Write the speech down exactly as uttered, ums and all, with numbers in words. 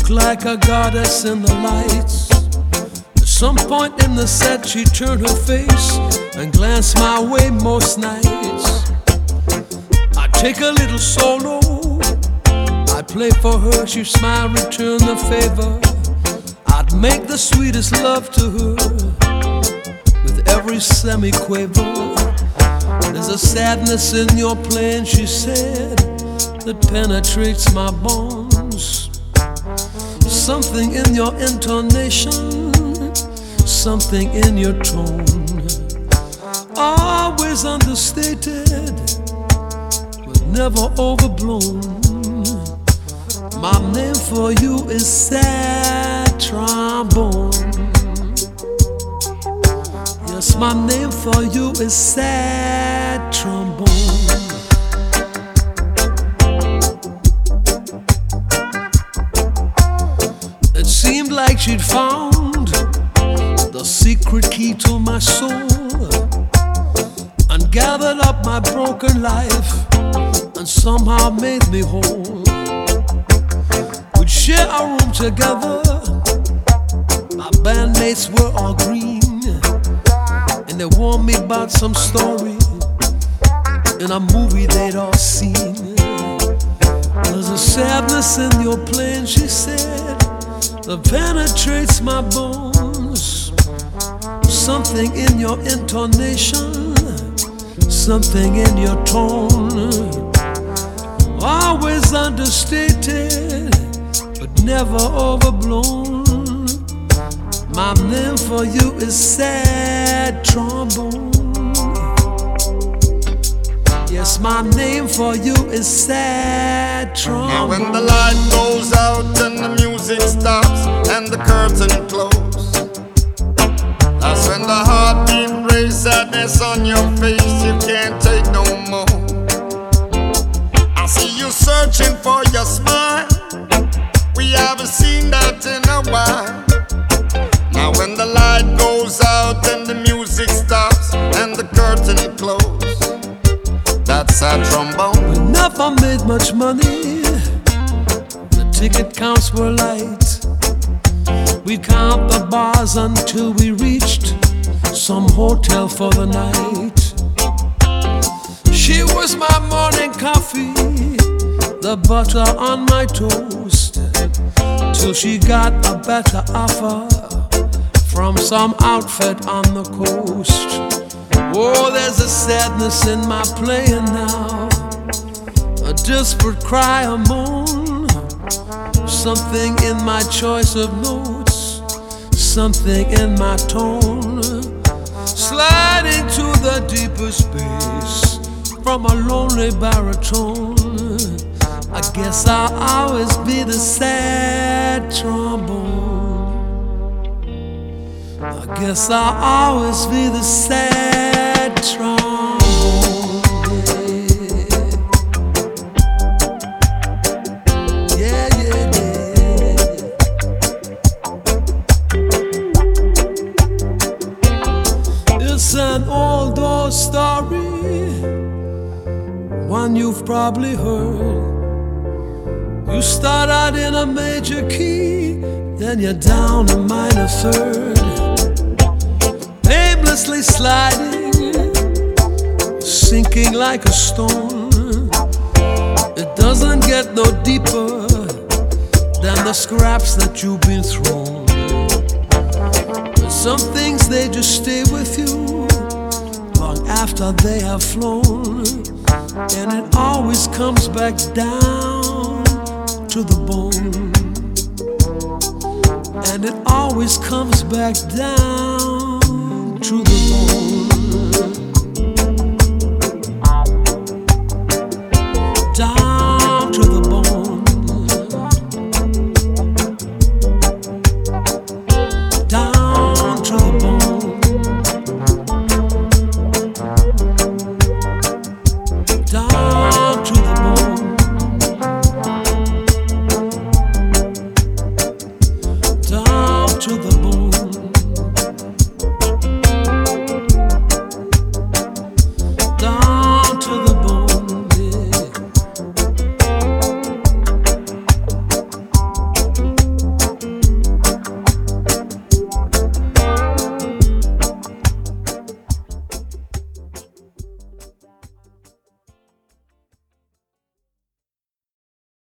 looked like a goddess in the lights. At some point in the set she turned her face and glanced my way most nights. I'd take a little solo, I'd play for her, she'd smile, return the favor. I'd make the sweetest love to her with every semi-quaver. There's a sadness in your playing, she said, that penetrates my bones. Something in your intonation, something in your tone, always understated, but never overblown. My name for you is sad trombone. Yes, my name for you is sad trombone. It seemed like she'd found the secret key to my soul and gathered up my broken life and somehow made me whole. We'd share a room together, my bandmates were all green, and they warned me about some story in a movie they'd all seen. There's a sadness in your playing, she said, that penetrates my bones. Something in your intonation, something in your tone, always understated, but never overblown. My name for you is sad trombone. Yes, my name for you is sad trombone. Now when the light goes out and the music stops and the curtain closes, that's when the heartbeat raise, sadness on your face, you can't take no more. I see you searching for your smile, we haven't seen that in a while. Now when the light goes out and the music stops and the curtain closes, that's our trombone. We never made much money, the ticket counts were light. We'd count the bars until we reached some hotel for the night. She was my morning coffee, the butter on my toast, till she got a better offer from some outfit on the coast. Oh, there's a sadness in my playing now, a desperate cry, a moan, something in my choice of notes, something in my tone, sliding to the deeper space from a lonely baritone. I guess I'll always be the sad trombone. I guess I'll always be the sad trombone. Yeah, yeah, yeah, yeah. It's an old old story, one you've probably heard. You start out in a major key, then you're down a minor third, aimlessly sliding, sinking like a stone. It doesn't get no deeper than the scraps that you've been thrown. But some things, they just stay with you long after they have flown, and it always comes back down to the bone, and it always comes back down to the bone.